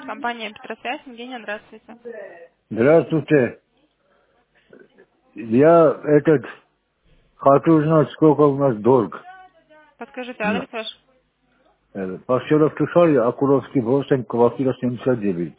Компания Петросвязь. Евгения, здравствуйте. Здравствуйте. Я хочу узнать, сколько у нас долг. Подскажите На- адрес ваш. Пощелов Тушай, Акуровский 8, квартира 79.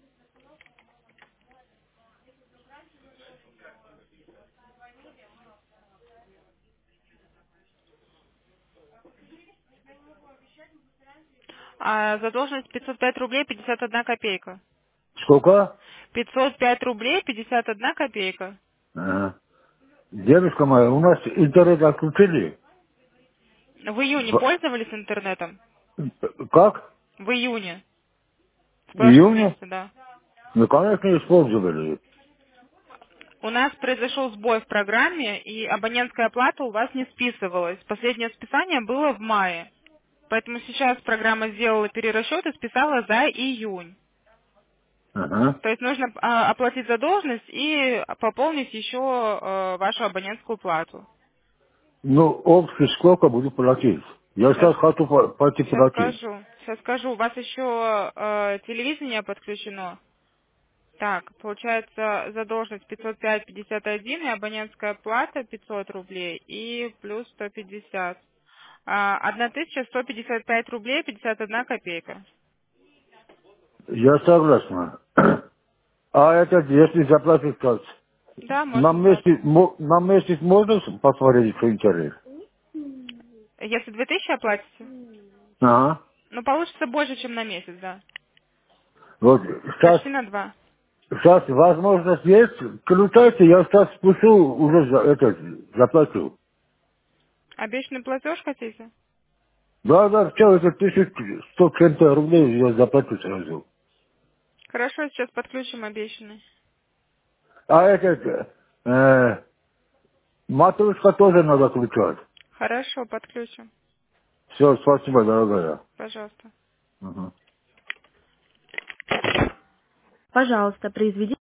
Задолженность 505 рублей 51 копейка. Сколько? 505 рублей 51 копейка. Ага. Девушка моя, у нас интернет отключили. В июне В- пользовались интернетом? Как? В июне. В В прошлом июне? месяце, да. Ну, конечно, использовали. У нас произошел сбой в программе, и абонентская плата у вас не списывалась. Последнее списание было в мае. Поэтому сейчас программа сделала перерасчет и списала за июнь. Ага. То есть нужно оплатить задолженность и пополнить еще вашу абонентскую плату. Ну, общий сколько буду платить? Я Сейчас, сейчас хочу пойти сейчас платить. скажу. Сейчас скажу. У вас еще телевидение подключено. Так, получается задолженность 505,51 и абонентская плата 500 рублей и плюс 150. 1155 рублей 51 копейка. Я согласна. А если заплатить как? Да, На можно так. месяц, на месяц можно посмотреть, что интерес? Если 2000 оплатите, Ага. ну получится больше, чем на месяц, да. Вот Почти на 2. сейчас возможность есть, включайте, я сейчас спущу, уже заплачу. Обещанный платеж хотите? Да, все, это 1100 чем-то рублей я заплачу сразу. Хорошо, сейчас подключим обещанный. А матушка тоже надо включать. Хорошо, подключим. Все, спасибо, дорогая. Пожалуйста. Мгм. Пожалуйста, произведите